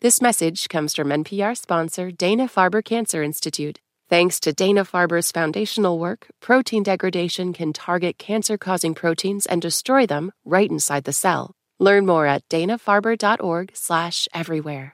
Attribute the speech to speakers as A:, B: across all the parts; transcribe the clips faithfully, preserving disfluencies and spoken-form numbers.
A: This message comes from N P R sponsor Dana-Farber Cancer Institute. Thanks to Dana-Farber's foundational work, protein degradation can target cancer-causing proteins and destroy them right inside the cell. Learn more at dana-farber.org slash everywhere.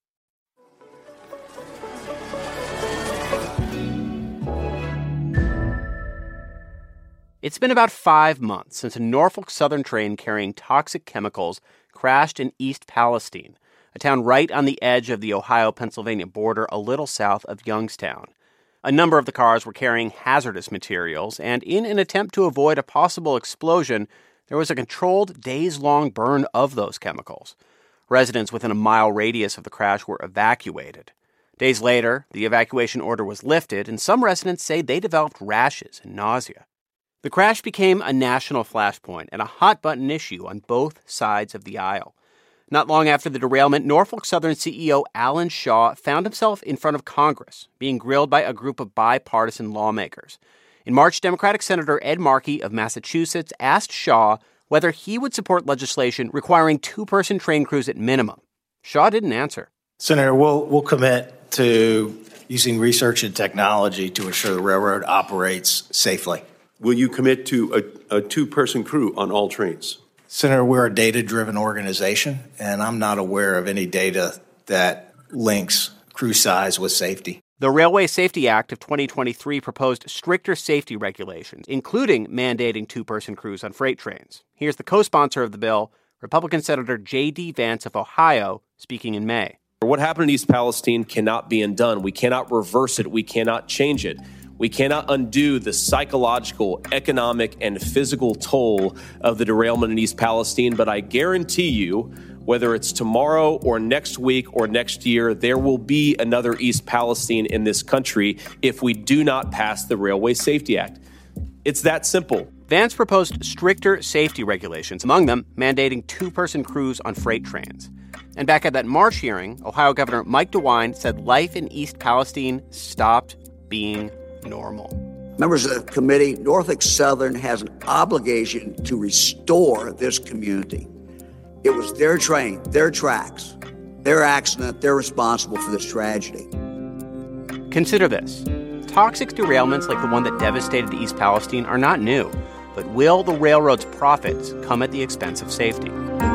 B: It's been about five months since a Norfolk Southern train carrying toxic chemicals crashed in East Palestine, a town right on the edge of the Ohio-Pennsylvania border a little south of Youngstown. A number of the cars were carrying hazardous materials, and in an attempt to avoid a possible explosion, there was a controlled days-long burn of those chemicals. Residents within a mile radius of the crash were evacuated. Days later, the evacuation order was lifted, and some residents say they developed rashes and nausea. The crash became a national flashpoint and a hot-button issue on both sides of the aisle. Not long after the derailment, Norfolk Southern C E O Alan Shaw found himself in front of Congress, being grilled by a group of bipartisan lawmakers. In March, Democratic Senator Ed Markey of Massachusetts asked Shaw whether he would support legislation requiring two-person train crews at minimum. Shaw didn't answer.
C: Senator, we'll, we'll commit to using research and technology to ensure the railroad operates safely.
D: Will you commit to a, a two-person crew on all trains?
C: Senator, we're a data-driven organization, and I'm not aware of any data that links crew size with safety.
B: The Railway Safety Act of twenty twenty-three proposed stricter safety regulations, including mandating two-person crews on freight trains. Here's the co-sponsor of the bill, Republican Senator J D. Vance of Ohio, speaking in May.
E: What happened in East Palestine cannot be undone. We cannot reverse it. We cannot change it. We cannot undo the psychological, economic, and physical toll of the derailment in East Palestine, but I guarantee you, whether it's tomorrow or next week or next year, there will be another East Palestine in this country if we do not pass the Railway Safety Act. It's that simple.
B: Vance proposed stricter safety regulations, among them mandating two-person crews on freight trains. And back at that March hearing, Ohio Governor Mike DeWine said life in East Palestine stopped being normal.
F: Members of the committee, Norfolk Southern has an obligation to restore this community. It was their train, their tracks, their accident. They're responsible for this tragedy.
B: Consider this. Toxic derailments like the one that devastated East Palestine are not new, but will the railroad's profits come at the expense of safety?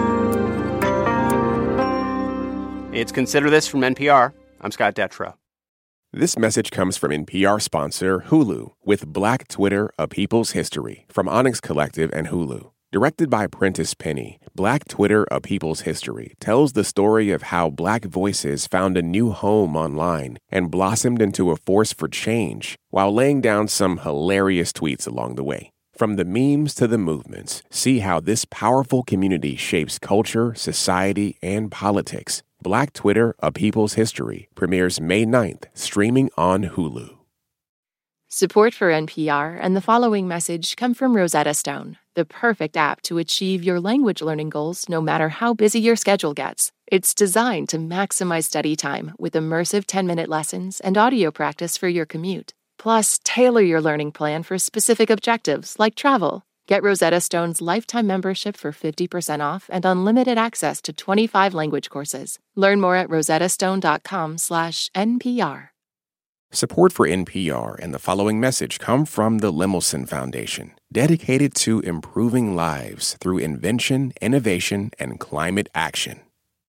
B: It's Consider This from N P R. I'm Scott Detrow.
G: This message comes from N P R sponsor Hulu with Black Twitter, A People's History from Onyx Collective and Hulu. Directed by Prentice Penny, Black Twitter, A People's History tells the story of how Black voices found a new home online and blossomed into a force for change while laying down some hilarious tweets along the way. From the memes to the movements, see how this powerful community shapes culture, society, and politics. Black Twitter, A People's History premieres May ninth, streaming on Hulu.
A: Support for N P R and the following message come from Rosetta Stone, the perfect app to achieve your language learning goals no matter how busy your schedule gets. It's designed to maximize study time with immersive ten-minute lessons and audio practice for your commute. Plus, tailor your learning plan for specific objectives like travel. Get Rosetta Stone's lifetime membership for fifty percent off and unlimited access to twenty-five language courses. Learn more at rosettastone.com slash NPR.
G: Support for N P R and the following message come from the Lemelson Foundation, dedicated to improving lives through invention, innovation, and climate action.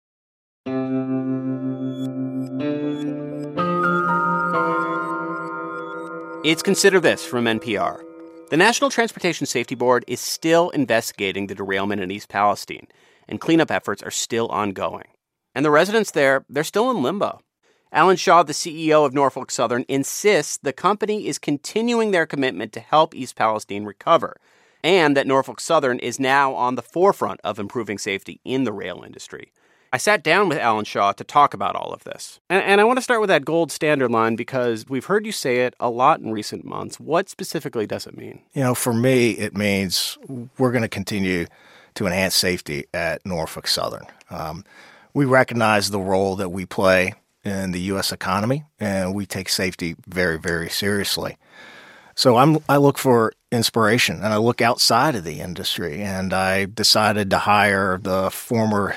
B: It's Consider This from N P R. The National Transportation Safety Board is still investigating the derailment in East Palestine, and cleanup efforts are still ongoing. And the residents there, they're still in limbo. Alan Shaw, the C E O of Norfolk Southern, insists the company is continuing their commitment to help East Palestine recover, and that Norfolk Southern is now on the forefront of improving safety in the rail industry. I sat down with Alan Shaw to talk about all of this. And, and I want to start with that gold standard line because we've heard you say it a lot in recent months. What specifically does it mean?
C: You know, for me, it means we're going to continue to enhance safety at Norfolk Southern. Um, we recognize the role that we play in the U S economy, and we take safety very, very seriously. So I'm, I look for inspiration, and I look outside of the industry, and I decided to hire the former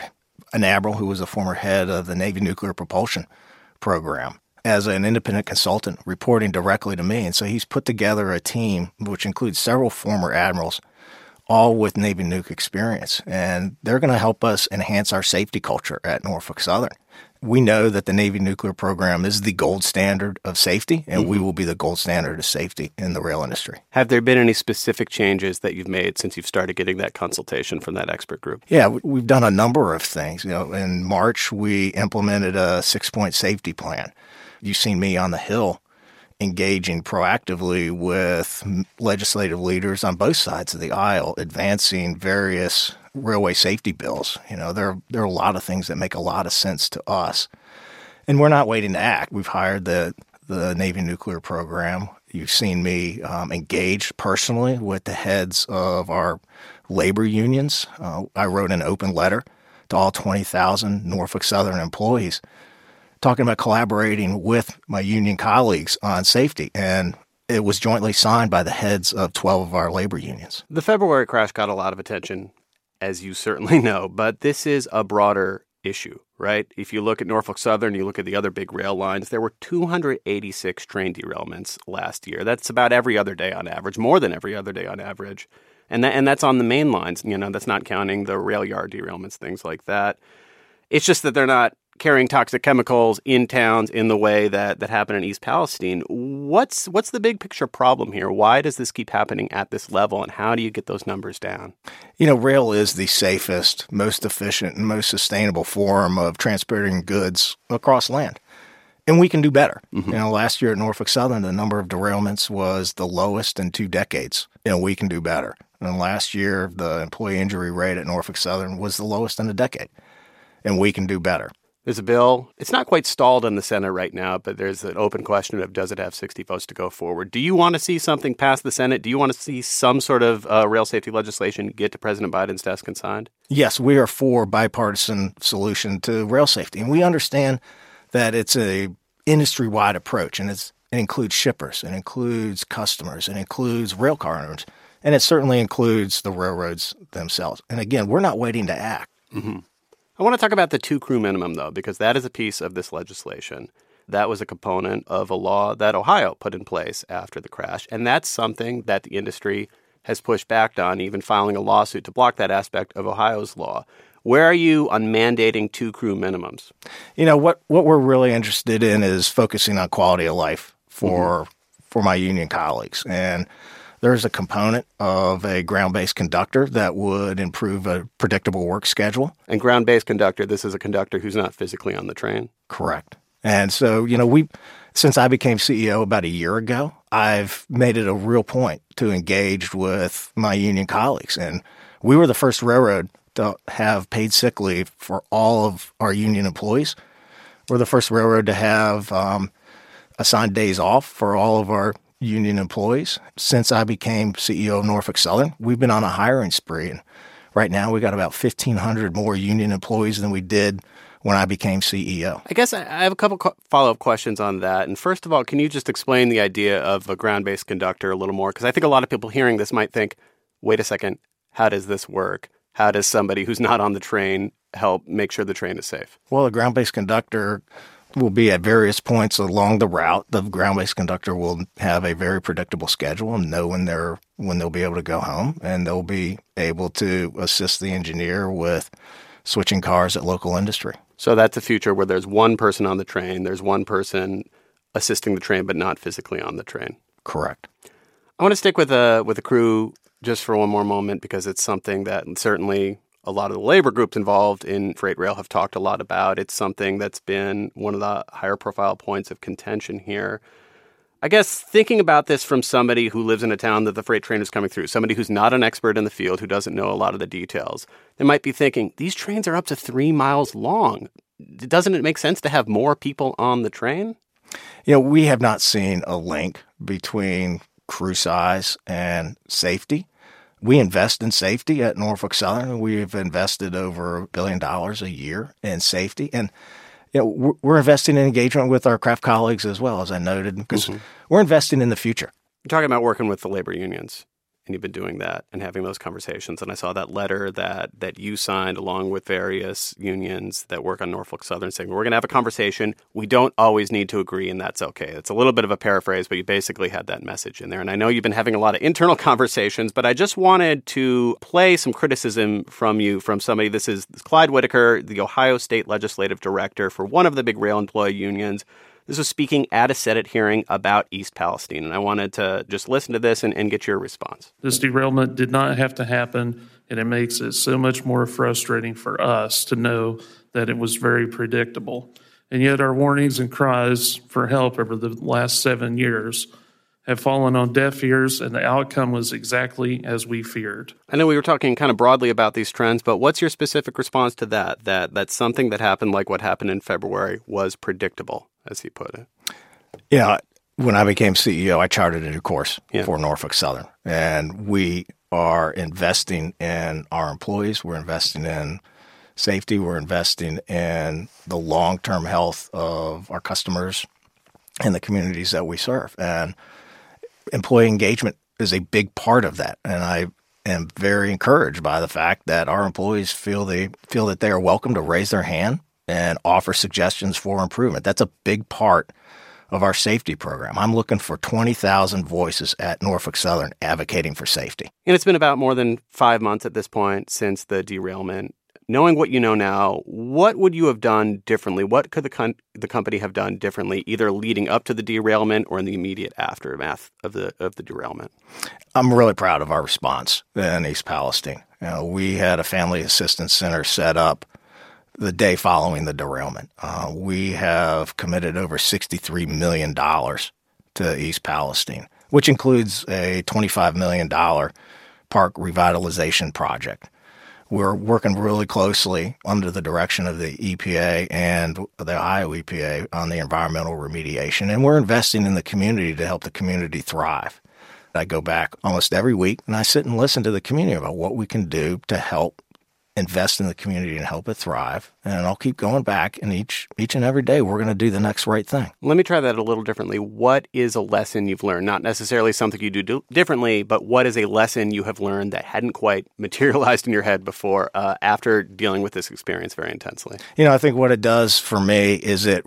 C: an admiral who was a former head of the Navy nuclear propulsion program as an independent consultant reporting directly to me. And so he's put together a team which includes several former admirals, all with Navy nuke experience. And they're going to help us enhance our safety culture at Norfolk Southern. We know that the Navy nuclear program is the gold standard of safety, and mm-hmm. we will be the gold standard of safety in the rail industry.
B: Have there been any specific changes that you've made since you've started getting that consultation from that expert group?
C: Yeah, we've done a number of things. You know, in March, we implemented a six-point safety plan. You've seen me on the Hill engaging proactively with legislative leaders on both sides of the aisle, advancing various railway safety bills. You know, there, there are a lot of things that make a lot of sense to us. And we're not waiting to act. We've hired the, the Navy nuclear program. You've seen me um, engage personally with the heads of our labor unions. Uh, I wrote an open letter to all twenty thousand Norfolk Southern employees talking about collaborating with my union colleagues on safety. And it was jointly signed by the heads of twelve of our labor unions.
B: The February crash got a lot of attention, as you certainly know, but this is a broader issue, right? If you look at Norfolk Southern, you look at the other big rail lines, there were two hundred eighty-six train derailments last year. That's about every other day on average, more than every other day on average. And that, and that's on the main lines. You know, that's not counting the rail yard derailments, things like that. It's just that they're not carrying toxic chemicals in towns in the way that, that happened in East Palestine. What's what's the big picture problem here? Why does this keep happening at this level, and how do you get those numbers down?
C: You know, rail is the safest, most efficient, and most sustainable form of transporting goods across land. And we can do better. Mm-hmm. You know, last year at Norfolk Southern, the number of derailments was the lowest in two decades. You know, we can do better. And last year, the employee injury rate at Norfolk Southern was the lowest in a decade. And we can do better.
B: There's a bill. It's not quite stalled in the Senate right now, but there's an open question of does it have sixty votes to go forward? Do you want to see something pass the Senate? Do you want to see some sort of uh, rail safety legislation get to President Biden's desk and signed?
C: Yes, we are for bipartisan solution to rail safety. And we understand that it's a industry-wide approach, and it's, it includes shippers, it includes customers, it includes rail car owners, and it certainly includes the railroads themselves. And again, we're not waiting to act.
B: Mm-hmm. I want to talk about the two-crew minimum, though, because that is a piece of this legislation. That was a component of a law that Ohio put in place after the crash, and that's something that the industry has pushed back on, even filing a lawsuit to block that aspect of Ohio's law. Where are you on mandating two-crew minimums?
C: You know, what, what we're really interested in is focusing on quality of life for mm-hmm. for my union colleagues. And there's a component of a ground-based conductor that would improve a predictable work schedule.
B: And ground-based conductor, this is a conductor who's not physically on the train?
C: Correct. And so, you know, we, since I became C E O about a year ago, I've made it a real point to engage with my union colleagues. And we were the first railroad to have paid sick leave for all of our union employees. We're the first railroad to have um, assigned days off for all of our union employees. Since I became C E O of Norfolk Southern, we've been on a hiring spree. And right now, we got about fifteen hundred more union employees than we did when I became C E O.
B: I guess I have a couple follow-up questions on that. And first of all, can you just explain the idea of a ground-based conductor a little more? Because I think a lot of people hearing this might think, wait a second, how does this work? How does somebody who's not on the train help make sure the train is safe?
C: Well, a ground-based conductor will be at various points along the route. The ground-based conductor will have a very predictable schedule and know when they're when they'll be able to go home, and they'll be able to assist the engineer with switching cars at local industry.
B: So that's a future where there's one person on the train, there's one person assisting the train but not physically on the train.
C: Correct.
B: I want to stick with a with a crew just for one more moment because it's something that certainly a lot of the labor groups involved in freight rail have talked a lot about. It's something that's been one of the higher profile points of contention here. I guess thinking about this from somebody who lives in a town that the freight train is coming through, somebody who's not an expert in the field, who doesn't know a lot of the details, they might be thinking, these trains are up to three miles long. Doesn't it make sense to have more people on the train?
C: You know, we have not seen a link between crew size and safety. We invest in safety at Norfolk Southern. We've invested over a billion dollars a year in safety. And you know, we're investing in engagement with our craft colleagues as well, as I noted, because mm-hmm. we're investing in the future.
B: You're talking about working with the labor unions. and you've been doing that and having those conversations. And I saw that letter that that you signed along with various unions that work on Norfolk Southern saying, we're going to have a conversation. We don't always need to agree, and that's okay. It's a little bit of a paraphrase, but you basically had that message in there. And I know you've been having a lot of internal conversations, but I just wanted to play some criticism from you from somebody. This is Clyde Whitaker, the Ohio State Legislative Director for one of the big rail employee unions. This was speaking at a Senate hearing about East Palestine, and I wanted to just listen to this and, and get your response.
H: This derailment did not have to happen, and it makes it so much more frustrating for us to know that it was very predictable. And yet our warnings and cries for help over the last seven years have fallen on deaf ears, and the outcome was exactly as we feared.
B: I know we were talking kind of broadly about these trends, but what's your specific response to that, that, that something that happened like what happened in February was predictable, as he put it?
C: Yeah, you know, when I became C E O, I charted a new course
B: yeah.
C: for Norfolk Southern, and we are investing in our employees. We're investing in safety. We're investing in the long-term health of our customers and the communities that we serve. And employee engagement is a big part of that. And I am very encouraged by the fact that our employees feel they feel that they are welcome to raise their hand and offer suggestions for improvement. That's a big part of our safety program. I'm looking for twenty thousand voices at Norfolk Southern advocating for safety.
B: And it's been about more than five months at this point since the derailment. Knowing what you know now, what would you have done differently? What could the con- the company have done differently, either leading up to the derailment or in the immediate aftermath of the of the derailment?
C: I'm really proud of our response in East Palestine. You know, we had a family assistance center set up the day following the derailment. Uh, we have committed over sixty-three million dollars to East Palestine, which includes a twenty-five million dollars park revitalization project. We're working really closely under the direction of the E P A and the Ohio E P A on the environmental remediation, and we're investing in the community to help the community thrive. I go back almost every week, and I sit and listen to the community about what we can do to help invest in the community and help it thrive. And I'll keep going back, and each each and every day we're going to do the next right thing.
B: Let me try that a little differently. What is a lesson you've learned? Not necessarily something you do, do differently, but what is a lesson you have learned that hadn't quite materialized in your head before uh, after dealing with this experience very intensely?
C: You know, I think what it does for me is it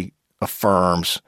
C: reaffirms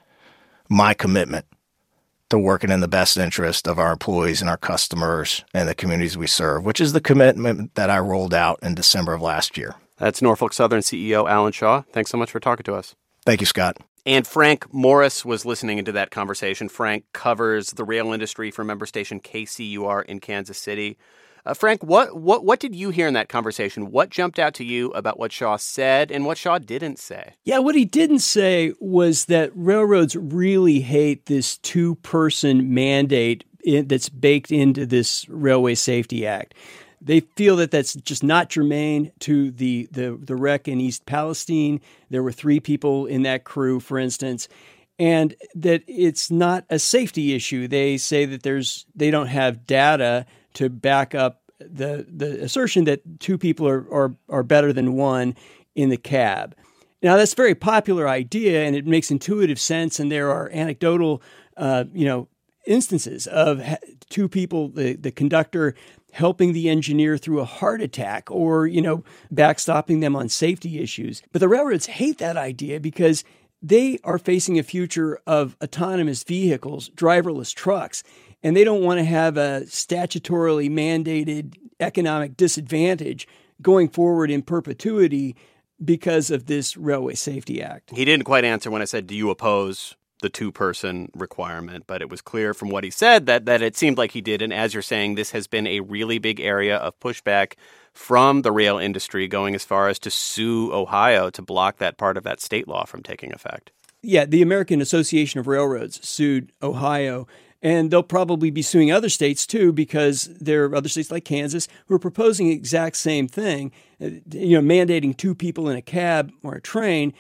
C: my commitment to working in the best interest of our employees and our customers and the communities we serve, which is the commitment that I rolled out in December of last year.
B: That's Norfolk Southern C E O Alan Shaw. Thanks so much for talking to us.
C: Thank you, Scott.
B: And Frank Morris was listening into that conversation. Frank covers the rail industry for member station K C U R in Kansas City. Uh, Frank, what, what what did you hear in that conversation? What jumped out to you about what Shaw said and what Shaw didn't say?
I: Yeah, what he didn't say was that railroads really hate this two-person mandate in, that's baked into this Railway Safety Act. They feel that that's just not germane to the, the, the wreck in East Palestine. There were three people in that crew, for instance, and that it's not a safety issue. They say that there's they don't have data to back up the the assertion that two people are, are are better than one in the cab. Now, that's a very popular idea, and it makes intuitive sense, and there are anecdotal, uh, you know, instances of two people, the, the conductor helping the engineer through a heart attack or, you know, backstopping them on safety issues. But the railroads hate that idea because they are facing a future of autonomous vehicles, driverless trucks, and they don't want to have a statutorily mandated economic disadvantage going forward in perpetuity because of this Railway Safety Act.
B: He didn't quite answer when I said, do you oppose the two-person requirement? But it was clear from what he said that, that it seemed like he did. And as you're saying, this has been a really big area of pushback from the rail industry, going as far as to sue Ohio to block that part of that state law from taking effect.
I: Yeah, the American Association of Railroads sued Ohio, and they'll probably be suing other states too, because there are other states like Kansas who are proposing the exact same thing. You know, mandating two people in a cab or a train,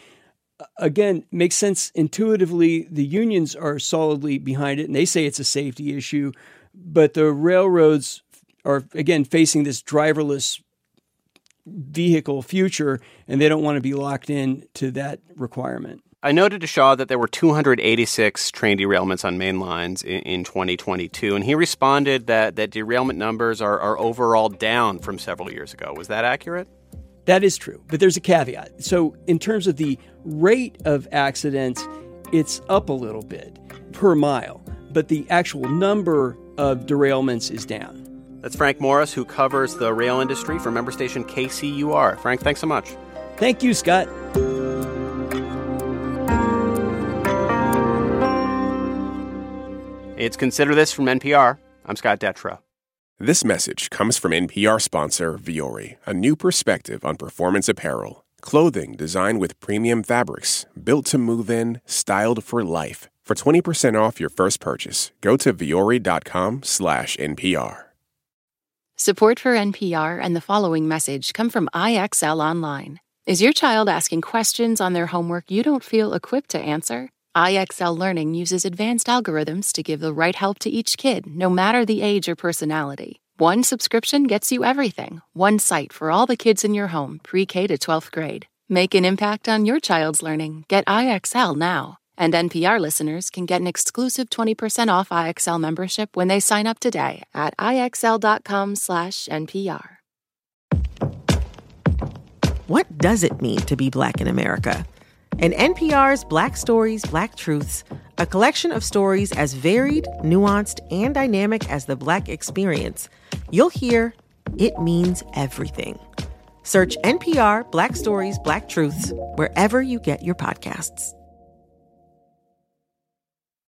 I: again, makes sense intuitively. The unions are solidly behind it, and they say it's a safety issue. But the railroads are, again, facing this driverless vehicle future, and they don't want to be locked in to that requirement.
B: I noted to Shaw that there were two hundred eighty-six train derailments on main lines in, in twenty twenty-two, and he responded that, that derailment numbers are, are overall down from several years ago. Was that accurate?
I: That is true, but there's a caveat. So in terms of the rate of accidents, it's up a little bit per mile, but the actual number of derailments is down.
B: That's Frank Morris, who covers the rail industry for member station K C U R. Frank, thanks so much.
I: Thank you, Scott.
B: It's Consider This from N P R. I'm Scott Detrow.
G: This message comes from N P R sponsor Vuori, a new perspective on performance apparel. Clothing designed with premium fabrics, built to move in, styled for life. For twenty percent off your first purchase, go to vuori.com slash NPR.
A: Support for N P R and the following message come from I X L Online. Is your child asking questions on their homework you don't feel equipped to answer? I X L Learning uses advanced algorithms to give the right help to each kid, no matter the age or personality. One subscription gets you everything. One site for all the kids in your home, pre-K to twelfth grade. Make an impact on your child's learning. Get I X L now. And N P R listeners can get an exclusive twenty percent off I X L membership when they sign up today at IXL.com slash NPR.
J: What does it mean to be Black in America? In N P R's Black Stories, Black Truths, a collection of stories as varied, nuanced, and dynamic as the Black experience, you'll hear it means everything. Search N P R Black Stories, Black Truths wherever you get your podcasts.